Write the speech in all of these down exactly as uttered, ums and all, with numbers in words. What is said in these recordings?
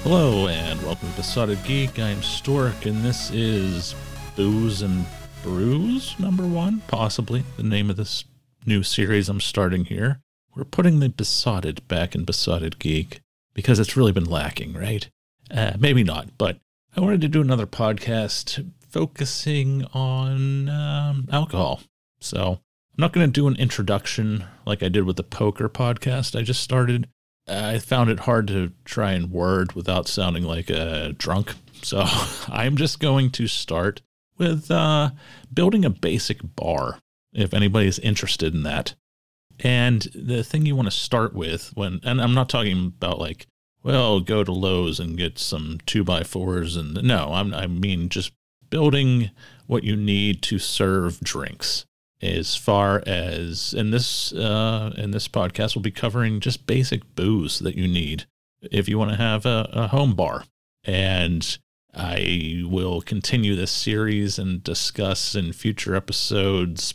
Hello and welcome to Besotted Geek. I am Stork and this is Booze and Brews number one, possibly the name of this new series I'm starting here. We're putting the Besotted back in Besotted Geek because it's really been lacking, right? Uh, maybe not, but I wanted to do another podcast focusing on um, alcohol. So I'm not going to do an introduction like I did with the poker podcast I just started. I found it hard to try and word without sounding like a drunk. So I'm just going to start with uh, building a basic bar, if anybody's interested in that. And the thing you want to start with when, and I'm not talking about like, well, go to Lowe's and get some two by fours. And no, I'm, I mean, just building what you need to serve drinks. As far as in this uh, in this podcast, we'll be covering just basic booze that you need if you want to have a, a home bar. And I will continue this series and discuss in future episodes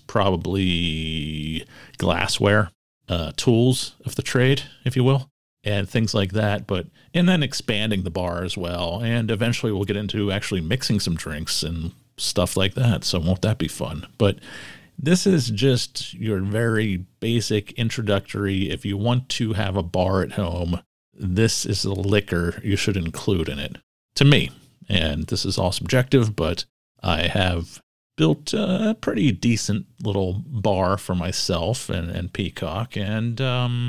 probably glassware, uh, tools of the trade, if you will, and things like that. But and then expanding the bar as well. And eventually we'll get into actually mixing some drinks and stuff like that. So won't that be fun? But this is just your very basic introductory. If you want to have a bar at home, this is the liquor you should include in it, to me. And this is all subjective, but I have built a pretty decent little bar for myself and, and Peacock, and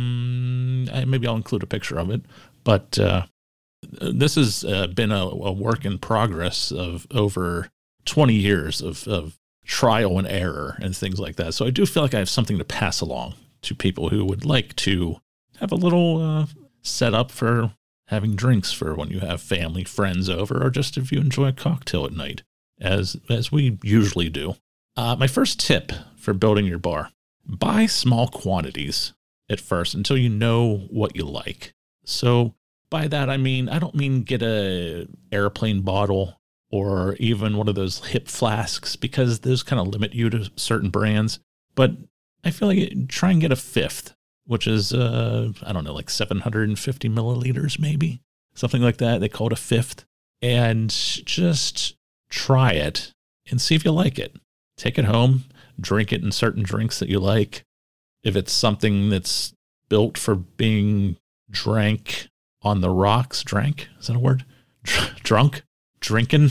um, I, maybe I'll include a picture of it. But uh, this has uh, been a, a work in progress of over twenty years of, of trial and error and things like that. So I do feel like I have something to pass along to people who would like to have a little uh, setup for having drinks for when you have family, friends over, or just if you enjoy a cocktail at night, as as we usually do. Uh, my first tip for building your bar: buy small quantities at first until you know what you like. So by that, I mean, I don't mean get a airplane bottle or even one of those hip flasks, because those kind of limit you to certain brands. But I feel like try and get a fifth, which is, uh, I don't know, like seven hundred fifty milliliters, maybe, something like that. They call it a fifth. And just try it and see if you like it. Take it home, drink it in certain drinks that you like. If it's something that's built for being drank on the rocks, drank, is that a word? Dr- drunk? Drinking,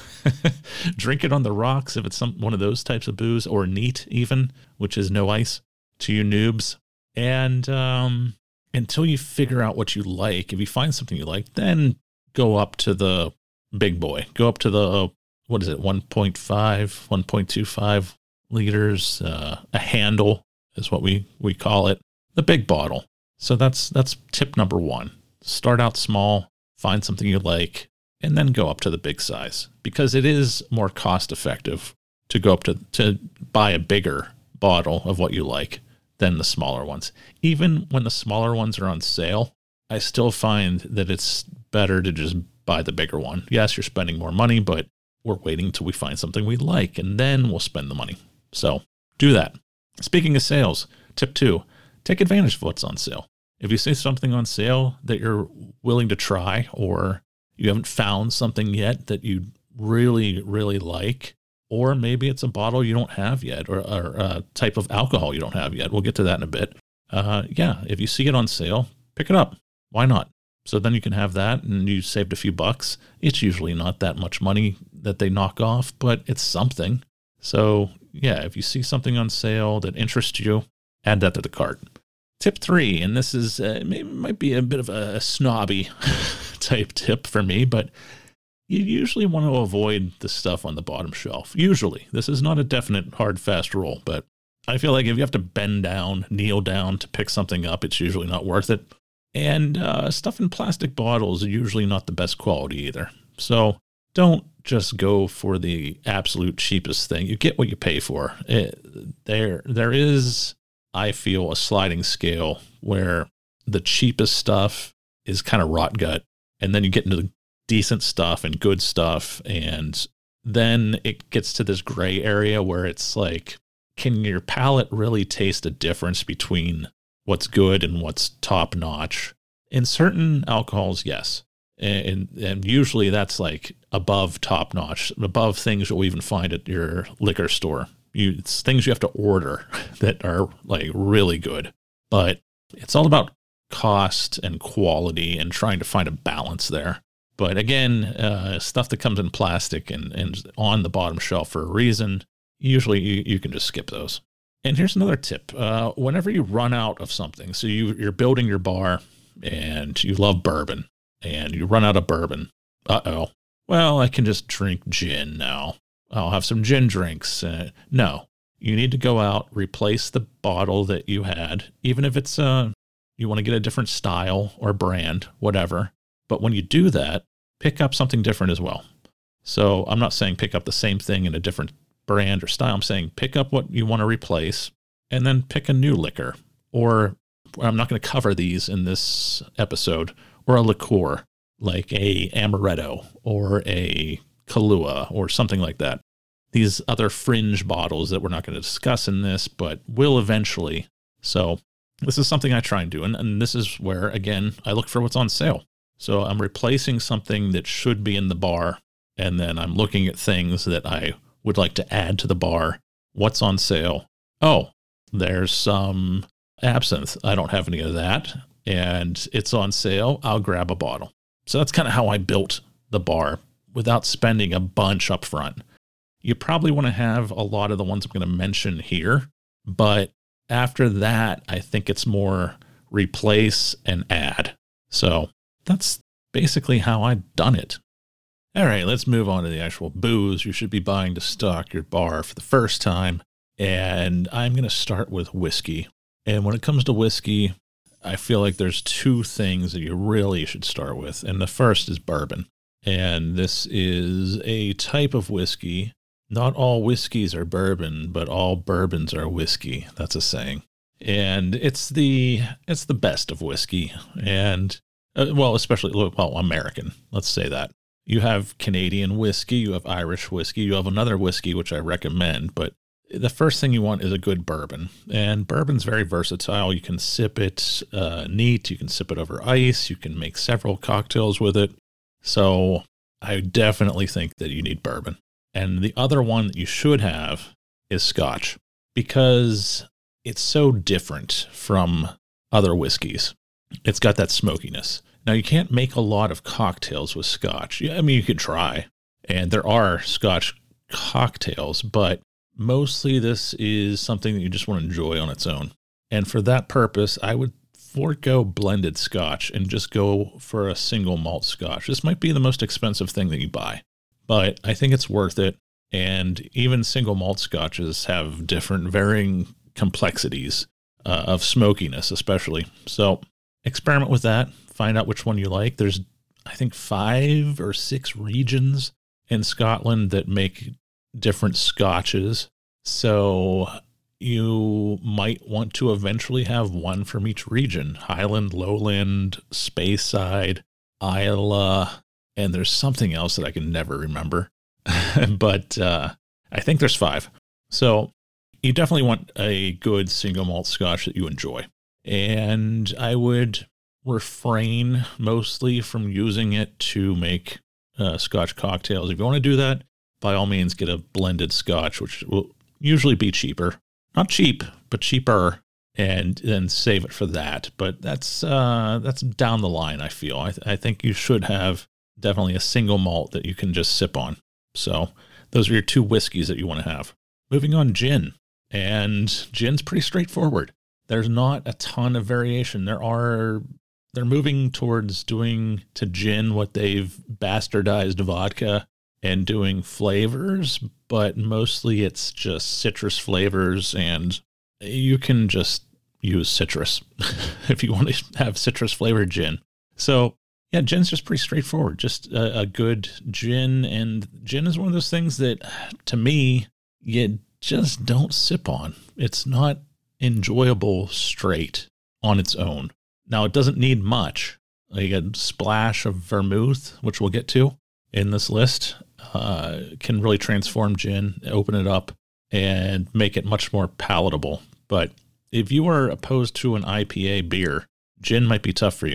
drink it on the rocks if it's some one of those types of booze, or neat even, which is no ice to you noobs. And um, until you figure out what you like, if you find something you like, then go up to the big boy. Go up to the, what is it, one point five, one point two five liters, uh, a handle is what we, we call it, the big bottle. So that's that's tip number one. Start out small, find something you like, and then go up to the big size, because it is more cost effective to go up to, to buy a bigger bottle of what you like than the smaller ones. Even when the smaller ones are on sale, I still find that it's better to just buy the bigger one. Yes, you're spending more money, but we're waiting till we find something we like, and then we'll spend the money. So do that. Speaking of sales, tip two, take advantage of what's on sale. If you see something on sale that you're willing to try, or you haven't found something yet that you really, really like, or maybe it's a bottle you don't have yet, or, or a type of alcohol you don't have yet. We'll get to that in a bit. Uh, yeah, if you see it on sale, pick it up. Why not? So then you can have that and you saved a few bucks. It's usually not that much money that they knock off, but it's something. So yeah, if you see something on sale that interests you, add that to the cart. Tip three, and this is uh, maybe might be a bit of a snobby type tip for me, but you usually want to avoid the stuff on the bottom shelf. Usually. This is not a definite hard, fast rule, but I feel like if you have to bend down, kneel down to pick something up, it's usually not worth it. And uh, stuff in plastic bottles are usually not the best quality either. So don't just go for the absolute cheapest thing. You get what you pay for. It, there, there is, I feel, a sliding scale where the cheapest stuff is kind of rot gut. And then you get into the decent stuff and good stuff. And then it gets to this gray area where it's like, can your palate really taste a difference between what's good and what's top notch? In certain alcohols, yes. And, and usually that's like above top notch, above things you'll even find at your liquor store. You, it's things you have to order that are like really good. But it's all about cost and quality and trying to find a balance there. But again, uh, stuff that comes in plastic and, and on the bottom shelf for a reason, usually you, you can just skip those. And here's another tip. Uh, whenever you run out of something, so you, you're building your bar and you love bourbon and you run out of bourbon. Uh-oh. Well, I can just drink gin now. I'll have some gin drinks. Uh, no, you need to go out, replace the bottle that you had, even if it's uh, you want to get a different style or brand, whatever. But when you do that, pick up something different as well. So I'm not saying pick up the same thing in a different brand or style. I'm saying pick up what you want to replace and then pick a new liquor. Or I'm not going to cover these in this episode, or a liqueur like a amaretto or a Kahlua or something like that. These other fringe bottles that we're not going to discuss in this, but will eventually. So this is something I try and do. And, and this is where, again, I look for what's on sale. So I'm replacing something that should be in the bar, and then I'm looking at things that I would like to add to the bar. What's on sale? Oh, there's some absinthe. I don't have any of that, and it's on sale. I'll grab a bottle. So that's kind of how I built the bar without spending a bunch up front. You probably want to have a lot of the ones I'm going to mention here, but after that, I think it's more replace and add. So that's basically how I've done it. All right, let's move on to the actual booze you should be buying to stock your bar for the first time. And I'm going to start with whiskey. And when it comes to whiskey, I feel like there's two things that you really should start with. And the first is bourbon. And this is a type of whiskey. Not all whiskeys are bourbon, but all bourbons are whiskey. That's a saying. And it's the it's the best of whiskey. And, uh, well, especially, well, American. Let's say that. You have Canadian whiskey, you have Irish whiskey, you have another whiskey, which I recommend. But the first thing you want is a good bourbon. And bourbon's very versatile. You can sip it uh, neat. You can sip it over ice. You can make several cocktails with it. So I definitely think that you need bourbon. And the other one that you should have is Scotch, because it's so different from other whiskeys. It's got that smokiness. Now, you can't make a lot of cocktails with Scotch. I mean, you can try, and there are Scotch cocktails, but mostly this is something that you just want to enjoy on its own. And for that purpose, I would forego blended Scotch and just go for a single malt Scotch. This might be the most expensive thing that you buy, but I think it's worth it. And even single malt Scotches have different varying complexities uh, of smokiness, especially. So experiment with that. Find out which one you like. There's, I think, five or six regions in Scotland that make different Scotches. So you might want to eventually have one from each region. Highland, Lowland, Speyside, Islay, and there's something else that I can never remember. But uh, I think there's five. So you definitely want a good single malt Scotch that you enjoy. And I would refrain mostly from using it to make uh, Scotch cocktails. If you want to do that, by all means, get a blended Scotch, which will usually be cheaper. Not cheap, but cheaper, and then save it for that. But that's uh, that's down the line, I feel. I, th- I think you should have definitely a single malt that you can just sip on. So those are your two whiskeys that you want to have. Moving on, gin. And gin's pretty straightforward. There's not a ton of variation. There are... They're moving towards doing to gin what they've bastardized vodka and doing flavors, but mostly it's just citrus flavors, and you can just use citrus if you want to have citrus flavored gin. So yeah, gin's just pretty straightforward. Just a, a good gin, and gin is one of those things that, to me, you just don't sip on. It's not enjoyable straight on its own. Now, it doesn't need much. Like a splash of vermouth, which we'll get to in this list, uh, can really transform gin, open it up, and make it much more palatable. But if you are opposed to an I P A beer, gin might be tough for you.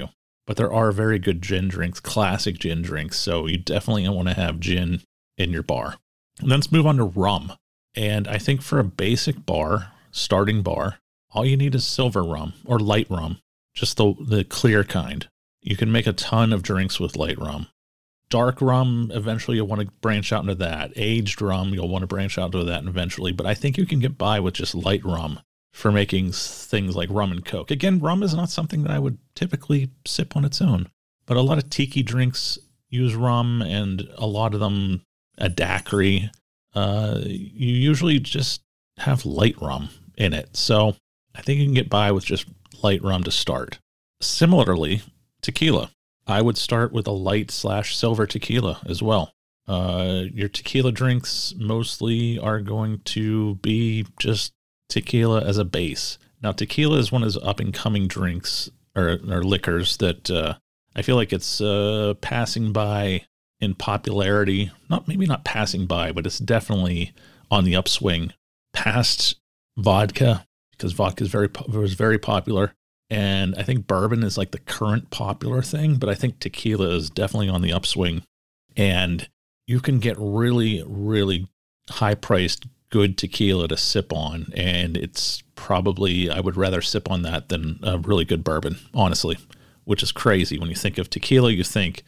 but there are very good gin drinks, classic gin drinks. So you definitely want to have gin in your bar. And then let's move on to rum. And I think for a basic bar, starting bar, all you need is silver rum or light rum, just the, the clear kind. You can make a ton of drinks with light rum. Dark rum, eventually you'll want to branch out into that. Aged rum, you'll want to branch out into that eventually. But I think you can get by with just light rum for making things like rum and Coke. Again, rum is not something that I would typically sip on its own. But a lot of tiki drinks use rum, and a lot of them, a daiquiri, uh, you usually just have light rum in it. So I think you can get by with just light rum to start. Similarly, tequila. I would start with a light slash silver tequila as well. Uh, your tequila drinks mostly are going to be just tequila as a base. Now, tequila is one of those up-and-coming drinks or, or liquors that uh, I feel like it's uh, passing by in popularity. Not maybe not passing by, but it's definitely on the upswing past vodka, because vodka is very was very popular. And I think bourbon is like the current popular thing, but I think tequila is definitely on the upswing. And you can get really, really high-priced, good tequila to sip on. And it's probably, I would rather sip on that than a really good bourbon, honestly, which is crazy. When you think of tequila, you think,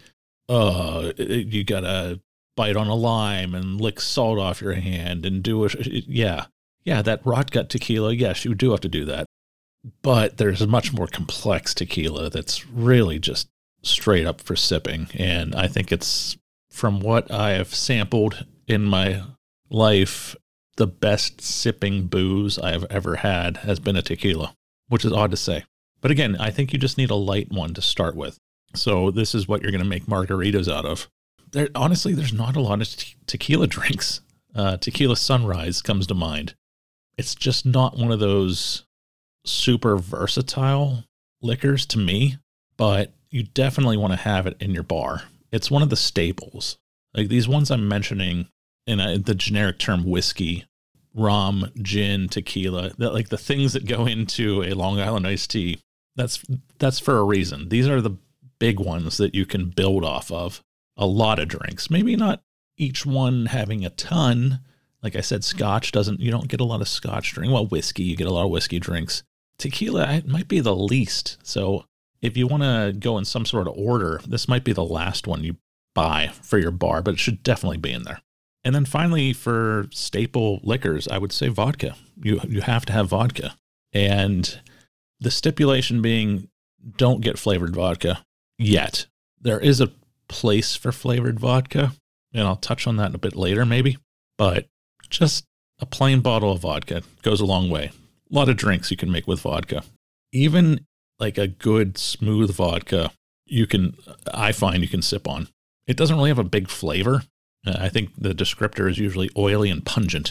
oh, you got to bite on a lime and lick salt off your hand and do a, yeah. Yeah, that rot gut tequila, yes, you do have to do that. But there's a much more complex tequila that's really just straight up for sipping. And I think it's, from what I have sampled in my life, the best sipping booze I have ever had has been a tequila, which is odd to say. But again, I think you just need a light one to start with. So this is what you're going to make margaritas out of. There, honestly, there's not a lot of te- tequila drinks. Uh, tequila Sunrise comes to mind. It's just not one of those super versatile liquors to me, but you definitely want to have it in your bar. It's one of the staples. Like these ones I'm mentioning in a, the generic term whiskey, rum, gin, tequila, that like the things that go into a Long Island iced tea, that's that's for a reason. These are the big ones that you can build off of. A lot of drinks, maybe not each one having a ton. Like I said, scotch doesn't, you don't get a lot of scotch drink. Well, whiskey, you get a lot of whiskey drinks. Tequila, it might be the least. So if you want to go in some sort of order, this might be the last one you buy for your bar, but it should definitely be in there. And then finally, for staple liquors, I would say vodka. You you have to have vodka. And the stipulation being, don't get flavored vodka yet. There is a place for flavored vodka, and I'll touch on that in a bit later maybe. But just a plain bottle of vodka goes a long way. A lot of drinks you can make with vodka. Even like a good smooth vodka, you can, I find you can sip on. It doesn't really have a big flavor. Uh, I think the descriptor is usually oily and pungent.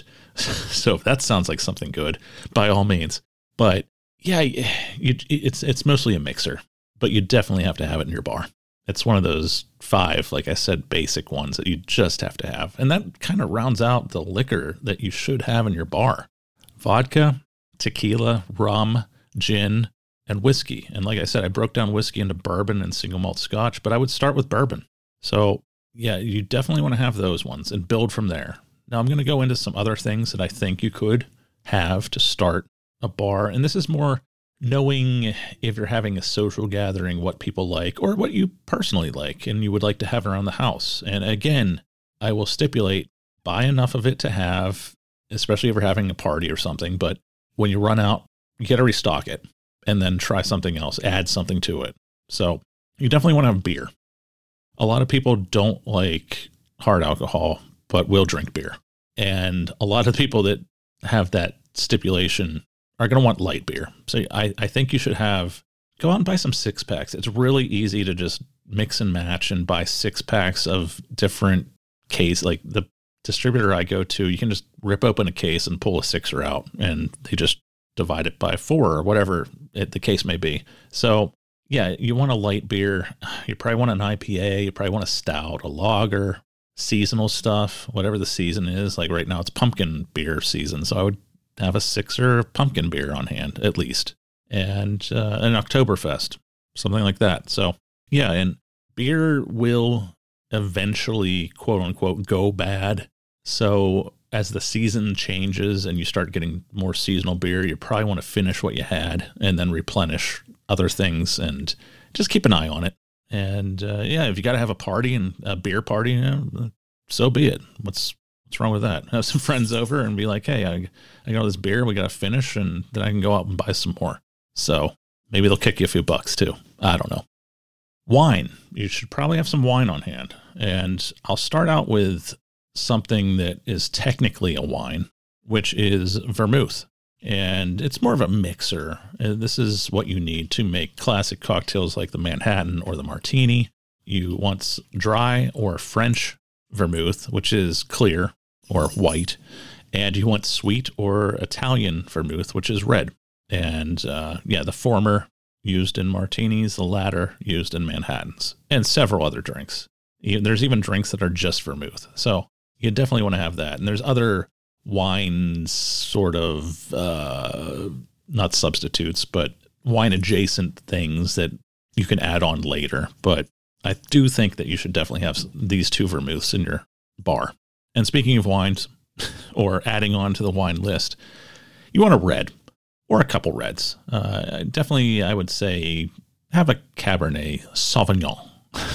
So if that sounds like something good, by all means. But yeah, you, it's it's mostly a mixer, but you definitely have to have it in your bar. It's one of those five, like I said, basic ones that you just have to have. And that kind of rounds out the liquor that you should have in your bar. Vodka, tequila, rum, gin, and whiskey. And like I said, I broke down whiskey into bourbon and single malt scotch, but I would start with bourbon. So yeah, you definitely want to have those ones and build from there. Now I'm going to go into some other things that I think you could have to start a bar. And this is more knowing if you're having a social gathering, what people like or what you personally like and you would like to have around the house. And again, I will stipulate, buy enough of it to have, especially if you're having a party or something. But when you run out, you got to restock it and then try something else, add something to it. So you definitely want to have beer. A lot of people don't like hard alcohol, but will drink beer. And a lot of people that have that stipulation are going to want light beer. So I, I think you should have, go out and buy some six packs. It's really easy to just mix and match and buy six packs of different case. Like the distributor I go to, you can just rip open a case and pull a sixer out and they just divide it by four or whatever it, the case may be. So yeah, you want a light beer. You probably want an I P A. You probably want a stout, a lager, seasonal stuff, whatever the season is. Like right now it's pumpkin beer season. So I would have a sixer pumpkin beer on hand at least. And uh, an Oktoberfest, something like that. So Yeah, and beer will eventually, quote unquote, go bad. So as the season changes and you start getting more seasonal beer, you probably want to finish what you had and then replenish other things and just keep an eye on it. And uh, yeah, if you got to have a party and a beer party, you know, so be it. What's what's wrong with that? Have some friends over and be like, hey, I, I got all this beer, we got to finish, and then I can go out and buy some more. So maybe they'll kick you a few bucks too. I don't know. Wine. You should probably have some wine on hand. And I'll start out with something that is technically a wine, which is vermouth. And it's more of a mixer. And this is what you need to make classic cocktails like the Manhattan or the Martini. You want dry or French vermouth, which is clear or white. And you want sweet or Italian vermouth, which is red. And uh, yeah, the former used in martinis, the latter used in Manhattans, and several other drinks. There's even drinks that are just vermouth. So you definitely want to have that. And there's other wines, sort of, uh, not substitutes, but wine adjacent things that you can add on later. But I do think that you should definitely have these two vermouths in your bar. And speaking of wines, or adding on to the wine list, you want a red. Or a couple reds. Uh, definitely, I would say, have a Cabernet Sauvignon.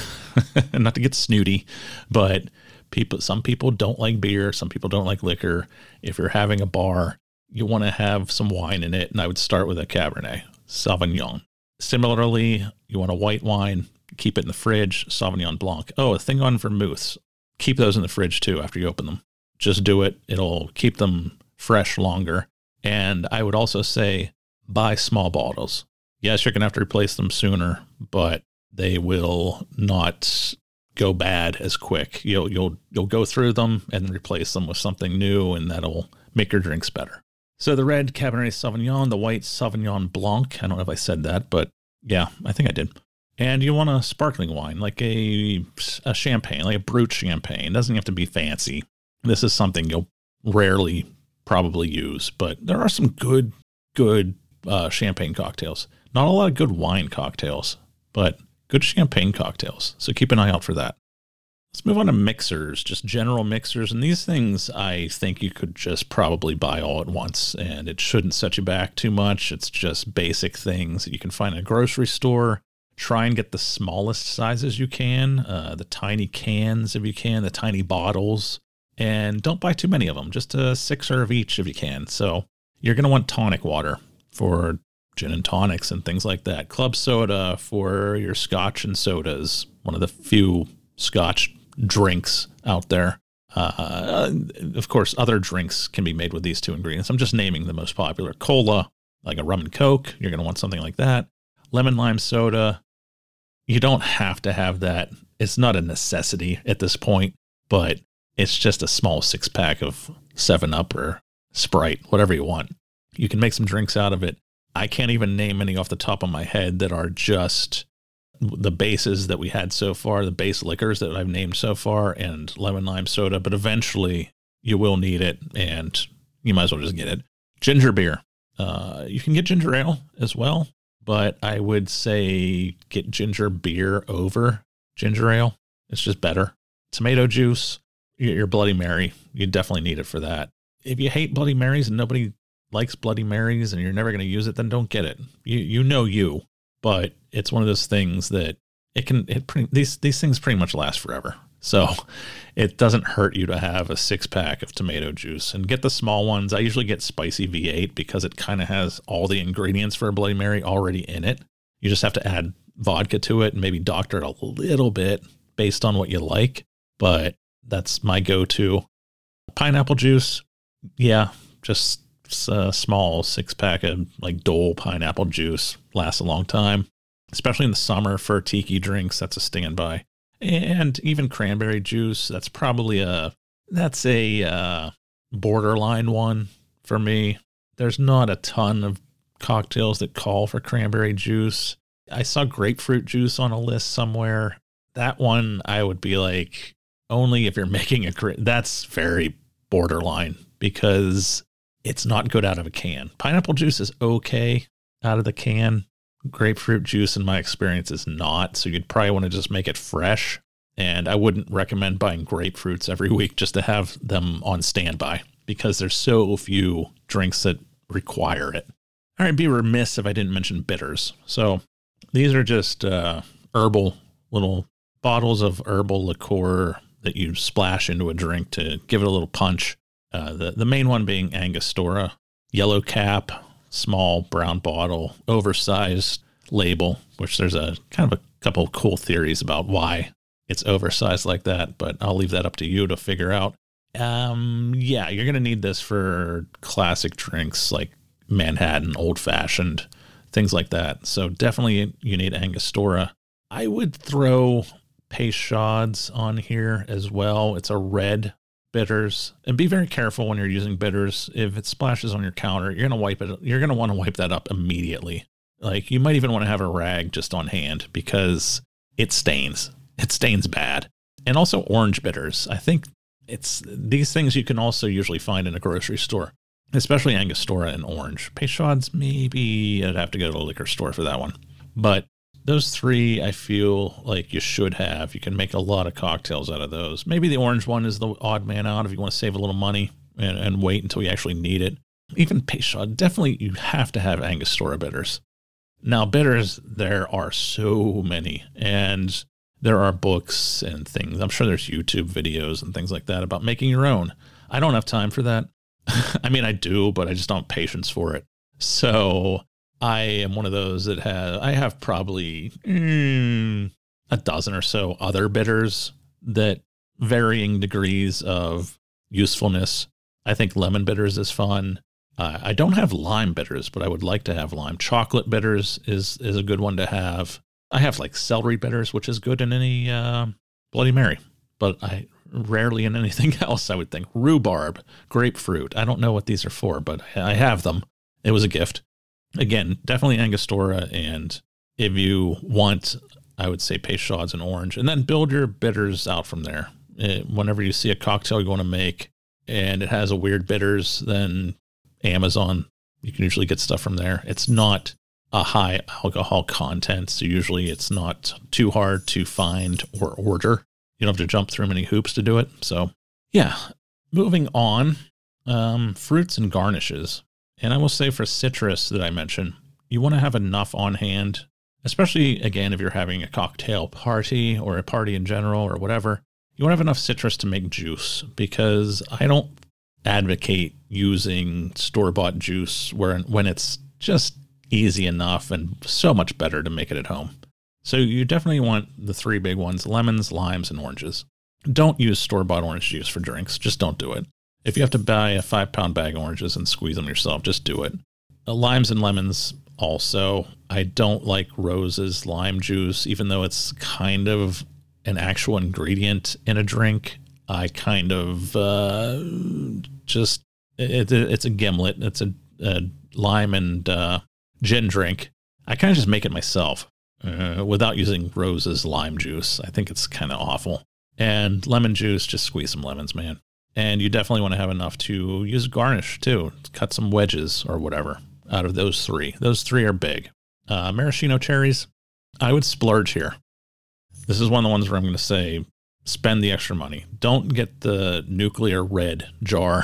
Not to get snooty, but people. Some people don't like beer. Some people don't like liquor. If you're having a bar, you want to have some wine in it, and I would start with a Cabernet Sauvignon. Similarly, you want a white wine, keep it in the fridge, Sauvignon Blanc. Oh, a thing on vermouths. Keep those in the fridge, too, after you open them. Just do it. It'll keep them fresh longer. And I would also say buy small bottles. Yes, you're going to have to replace them sooner, but they will not go bad as quick. You'll you'll you'll go through them and replace them with something new, and that'll make your drinks better. So the red Cabernet Sauvignon, the white Sauvignon Blanc. I don't know if I said that, but yeah, I think I did. And you want a sparkling wine, like a a champagne, like a brut champagne. It doesn't have to be fancy. This is something you'll rarely probably use, but there are some good, good uh, champagne cocktails. Not a lot of good wine cocktails, but good champagne cocktails. So keep an eye out for that. Let's move on to mixers, just general mixers. And these things I think you could just probably buy all at once, and it shouldn't set you back too much. It's just basic things that you can find in a grocery store. Try and get the smallest sizes you can, uh, the tiny cans if you can, the tiny bottles. And don't buy too many of them, just a sixer of each if you can. So you're going to want tonic water for gin and tonics and things like that. Club soda for your scotch and sodas, one of the few scotch drinks out there. Uh, of course, other drinks can be made with these two ingredients. I'm just naming the most popular. Cola, like a rum and coke, you're going to want something like that. Lemon lime soda, you don't have to have that. It's not a necessity at this point, but it's just a small six pack of seven up or Sprite, whatever you want. You can make some drinks out of it. I can't even name any off the top of my head that are just the bases that we had so far, the base liquors that I've named so far, and lemon lime soda, but eventually you will need it, and you might as well just get it. Ginger beer. Uh, you can get ginger ale as well, but I would say get ginger beer over ginger ale. It's just better. Tomato juice. Your Bloody Mary, you definitely need it for that. If you hate Bloody Marys and nobody likes Bloody Marys and you're never going to use it, then don't get it. You you know you, but it's one of those things that it can it pretty, these these things pretty much last forever. So it doesn't hurt you to have a six pack of tomato juice, and get the small ones. I usually get Spicy V eight because it kind of has all the ingredients for a Bloody Mary already in it. You just have to add vodka to it and maybe doctor it a little bit based on what you like, but that's my go-to. Pineapple juice, yeah, just a small six-pack of like Dole pineapple juice lasts a long time, especially in the summer for tiki drinks. That's a standby. And even cranberry juice, that's probably a that's a uh, borderline one for me. There's not a ton of cocktails that call for cranberry juice. I saw grapefruit juice on a list somewhere. That one I would be like, only if you're making a, that's very borderline because it's not good out of a can. Pineapple juice is okay out of the can. Grapefruit juice, in my experience, is not. So you'd probably want to just make it fresh. And I wouldn't recommend buying grapefruits every week just to have them on standby because there's so few drinks that require it. All right, be remiss if I didn't mention bitters. So these are just uh, herbal, little bottles of herbal liqueur that you splash into a drink to give it a little punch. Uh, the, the main one being Angostura, yellow cap, small brown bottle, oversized label, which there's a kind of a couple of cool theories about why it's oversized like that, but I'll leave that up to you to figure out. Um, yeah, you're going to need this for classic drinks like Manhattan, old fashioned, things like that. So definitely you need Angostura. I would throw Peychaud's on here as well. It's a red bitters, and be very careful when you're using bitters. If it splashes on your counter, you're going to wipe it. You're going to want to wipe that up immediately. Like you might even want to have a rag just on hand because it stains. It stains bad. And also orange bitters. I think it's these things you can also usually find in a grocery store, especially Angostura and orange. Peychaud's, maybe I'd have to go to a liquor store for that one. But those three, I feel like you should have. You can make a lot of cocktails out of those. Maybe the orange one is the odd man out if you want to save a little money and, and wait until you actually need it. Even Peychaud, definitely you have to have Angostura bitters. Now, bitters, there are so many, and there are books and things. I'm sure there's YouTube videos and things like that about making your own. I don't have time for that. I mean, I do, but I just don't have patience for it. So I am one of those that has, I have probably mm, a dozen or so other bitters that varying degrees of usefulness. I think lemon bitters is fun. Uh, I don't have lime bitters, but I would like to have lime. Chocolate bitters is, is a good one to have. I have like celery bitters, which is good in any uh, Bloody Mary, but I rarely in anything else, I would think. Rhubarb, grapefruit. I don't know what these are for, but I have them. It was a gift. Again, definitely Angostura, and if you want, I would say Peychaud's and orange, and then build your bitters out from there. It, whenever you see a cocktail you want to make and it has a weird bitters, then Amazon, you can usually get stuff from there. It's not a high alcohol content, so usually it's not too hard to find or order. You don't have to jump through many hoops to do it. So yeah, moving on, um, fruits and garnishes. And I will say for citrus that I mentioned, you want to have enough on hand, especially, again, if you're having a cocktail party or a party in general or whatever. You want to have enough citrus to make juice, because I don't advocate using store-bought juice where when it's just easy enough and so much better to make it at home. So you definitely want the three big ones: lemons, limes, and oranges. Don't use store-bought orange juice for drinks. Just don't do it. If you have to buy a five-pound bag of oranges and squeeze them yourself, just do it. Uh, limes and lemons also. I don't like Rose's lime juice, even though it's kind of an actual ingredient in a drink. I kind of uh, just, it, it, it's a gimlet. It's a, a lime and uh, gin drink. I kind of just make it myself uh, without using Rose's lime juice. I think it's kind of awful. And lemon juice, just squeeze some lemons, man. And you definitely want to have enough to use garnish, too. Cut some wedges or whatever out of those three. Those three are big. Uh, maraschino cherries, I would splurge here. This is one of the ones where I'm going to say, spend the extra money. Don't get the nuclear red jar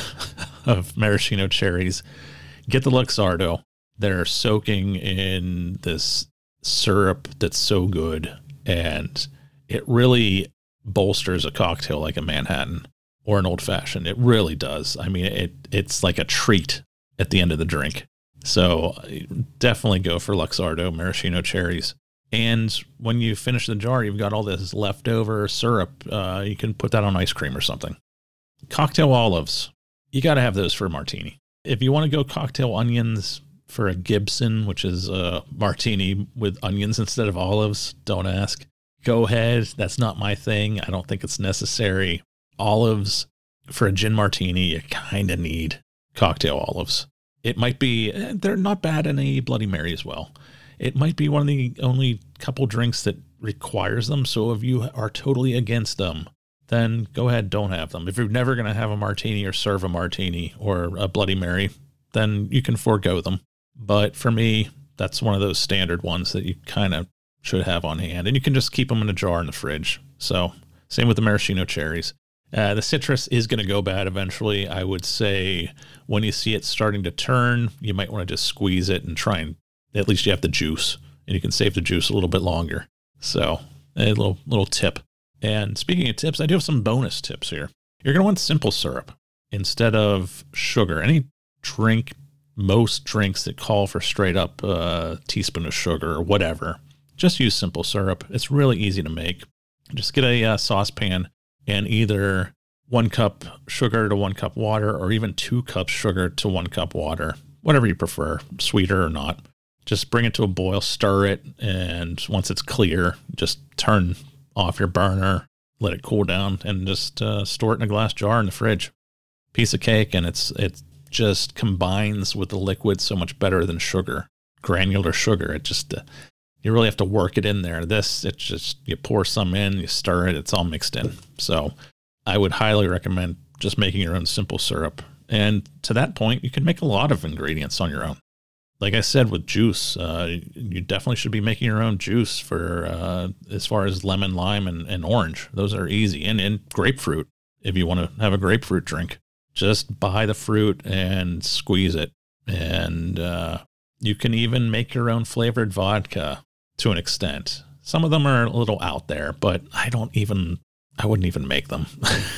of maraschino cherries. Get the Luxardo. They're soaking in this syrup that's so good, and it really bolsters a cocktail like a Manhattan or an old fashioned. It really does. I mean, it it's like a treat at the end of the drink. So definitely go for Luxardo maraschino cherries. And when you finish the jar, you've got all this leftover syrup. Uh, you can put that on ice cream or something. Cocktail olives. You got to have those for a martini. If you want to go cocktail onions for a Gibson, which is a martini with onions instead of olives, don't ask. Go ahead. That's not my thing. I don't think it's necessary. Olives for a gin martini, you kind of need cocktail olives. It might be, they're not bad in a Bloody Mary as well. It might be one of the only couple drinks that requires them. So if you are totally against them, then go ahead, don't have them. If you're never going to have a martini or serve a martini or a Bloody Mary, then you can forego them. But for me, That's one of those standard ones that you kind of should have on hand. And you can just keep them in a jar in the fridge. So same with the maraschino cherries. Uh, the citrus is going to go bad eventually. I would say when you see it starting to turn, you might want to just squeeze it and try and at least you have the juice, and you can save the juice a little bit longer. So a little little tip. And speaking of tips, I do have some bonus tips here. You're going to want simple syrup instead of sugar. Any drink, most drinks that call for straight up a uh, teaspoon of sugar or whatever, just use simple syrup. It's really easy to make. Just get a uh, saucepan and either one cup sugar to one cup water, or even two cups sugar to one cup water, whatever you prefer, sweeter or not. Just bring it to a boil, stir it, and once it's clear, just turn off your burner, let it cool down, and just uh, store it in a glass jar in the fridge. Piece of cake, and it's it just combines with the liquid so much better than sugar, granular sugar. It just uh, you really have to work it in there. This, it's just you pour some in, you stir it, it's all mixed in. So I would highly recommend just making your own simple syrup. And to that point, you can make a lot of ingredients on your own. Like I said, with juice, uh, you definitely should be making your own juice for uh, as far as lemon, lime, and, and orange. Those are easy. And, and grapefruit, if you want to have a grapefruit drink. Just buy the fruit and squeeze it. And uh, you can even make your own flavored vodka to an extent. Some of them are a little out there, but I don't even, I wouldn't even make them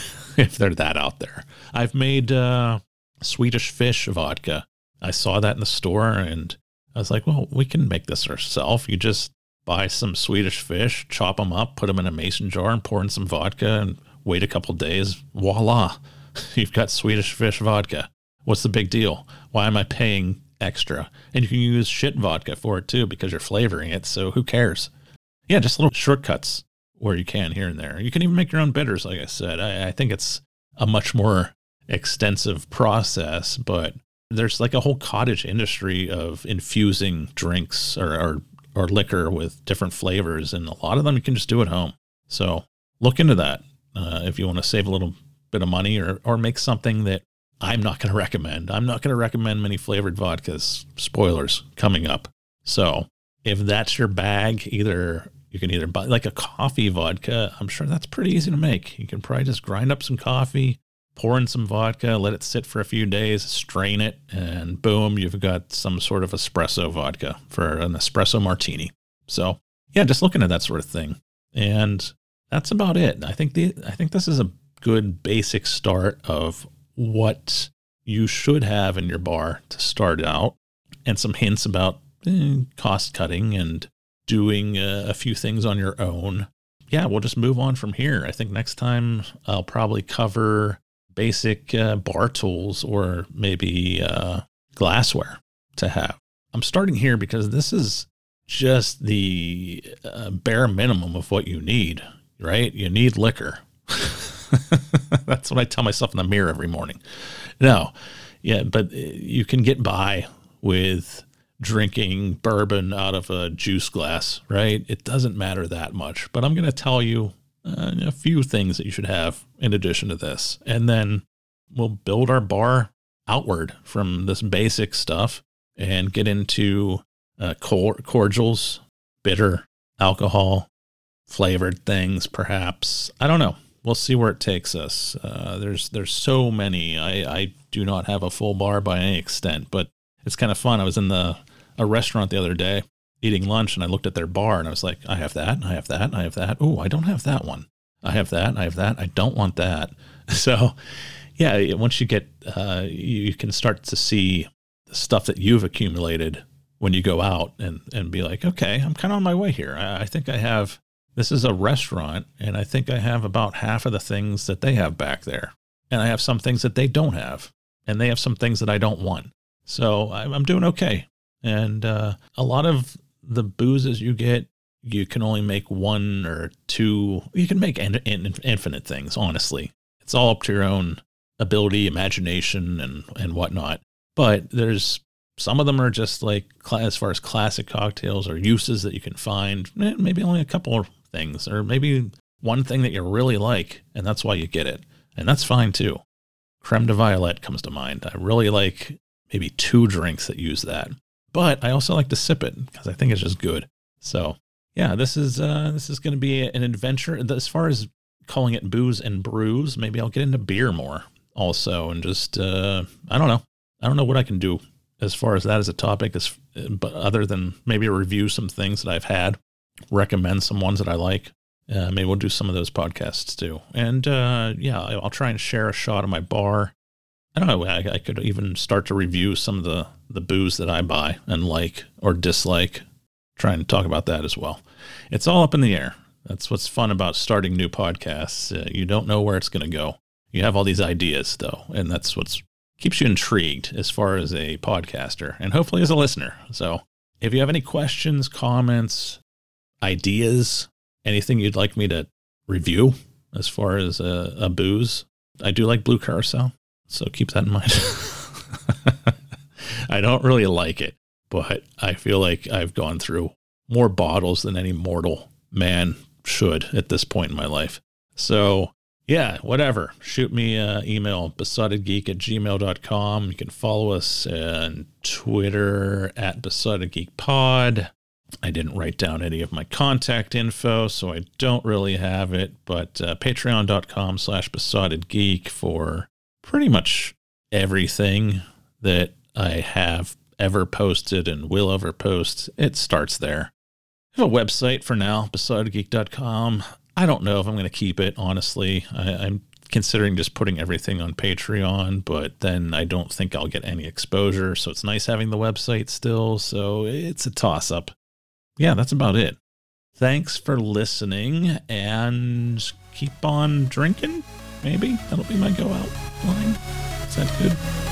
if they're that out there. I've made uh, Swedish Fish vodka. I saw that in the store and I was like, well, we can make this ourselves. You just buy some Swedish fish, chop them up, put them in a mason jar and pour in some vodka and wait a couple days. Voila. You've got Swedish Fish vodka. What's the big deal? Why am I paying extra? And you can use shit vodka for it too because you're flavoring it. So who cares? Yeah, just little shortcuts where you can here and there. You can even make your own bitters, like I said. I, I think it's a much more extensive process, but there's like a whole cottage industry of infusing drinks or, or, or liquor with different flavors. And a lot of them you can just do at home. So look into that uh, if you want to save a little bit of money or, or make something that I'm not going to recommend. I'm not going to recommend many flavored vodkas. Spoilers coming up. So if that's your bag, either you can either buy like a coffee vodka. I'm sure that's pretty easy to make. You can probably just grind up some coffee, pour in some vodka, let it sit for a few days, strain it, and boom, you've got some sort of espresso vodka for an espresso martini. So yeah, just looking at that sort of thing. And that's about it. I think the I think this is a good basic start of what you should have in your bar to start out, and some hints about eh, cost cutting and doing uh, a few things on your own. Yeah, we'll just move on from here. I think next time I'll probably cover basic uh, bar tools or maybe uh, glassware to have. I'm starting here because this is just the uh, bare minimum of what you need, right? You need liquor. That's what I tell myself in the mirror every morning. No, yeah, but you can get by with drinking bourbon out of a juice glass, right? It doesn't matter that much, but I'm going to tell you uh, a few things that you should have in addition to this. And then we'll build our bar outward from this basic stuff and get into uh, cordials, bitter, alcohol, flavored things, perhaps. I don't know. We'll see where it takes us. Uh, there's there's so many. I, I do not have a full bar by any extent, but it's kind of fun. I was in the a restaurant the other day eating lunch, and I looked at their bar, and I was like, I have that, I have that, I have that. Oh, I don't have that one. I have that, I have that. I don't want that. So, yeah, once you get, uh, you can start to see the stuff that you've accumulated when you go out and, and be like, okay, I'm kind of on my way here. I, I think I have... This is a restaurant, and I think I have about half of the things that they have back there. And I have some things that they don't have, and they have some things that I don't want. So I'm doing okay. And uh, a lot of the boozes you get, you can only make one or two. You can make in, in, infinite things, honestly. It's all up to your own ability, imagination, and, and whatnot. But there's some of them are just like, as far as classic cocktails or uses that you can find, maybe only a couple things, or maybe one thing that you really like, and that's why you get it. And that's fine too. Creme de Violette comes to mind. I really like maybe two drinks that use that. but I also like to sip it because I think it's just good. So yeah, this is, uh, this is going to be an adventure. As far as calling it booze and brews, maybe I'll get into beer more also. And just, uh, I don't know. I don't know what I can do as far as that as a topic, as, but other than maybe review some things that I've had, recommend some ones that I like. Uh, maybe we'll do some of those podcasts too. And, uh, yeah, I'll try and share a shot of my bar. I don't know. I, I could even start to review some of the, the booze that I buy and like or dislike. Try and talk about that as well. It's all up in the air. That's what's fun about starting new podcasts. Uh, you don't know where it's going to go. You have all these ideas though. And that's what's keeps you intrigued as far as a podcaster and hopefully as a listener. So if you have any questions, comments, ideas, anything you'd like me to review as far as a, a booze, I do like Blue Curacao. So keep that in mind. I don't really like it, but I feel like I've gone through more bottles than any mortal man should at this point in my life. So yeah, whatever. Shoot me an email, besottedgeek at gmail dot com. You can follow us on Twitter at besottedgeekpod. I didn't write down any of my contact info, so I don't really have it, but uh, patreon dot com slash besottedgeek for pretty much everything that I have ever posted and will ever post. It starts there. I have a website for now, besottedgeek dot com. I don't know if I'm going to keep it, honestly. I, I'm considering just putting everything on Patreon, but then I don't think I'll get any exposure. So it's nice having the website still. So it's a toss-up. Yeah, that's about it. Thanks for listening, and keep on drinking, maybe. That'll be my go-out line. Is that good?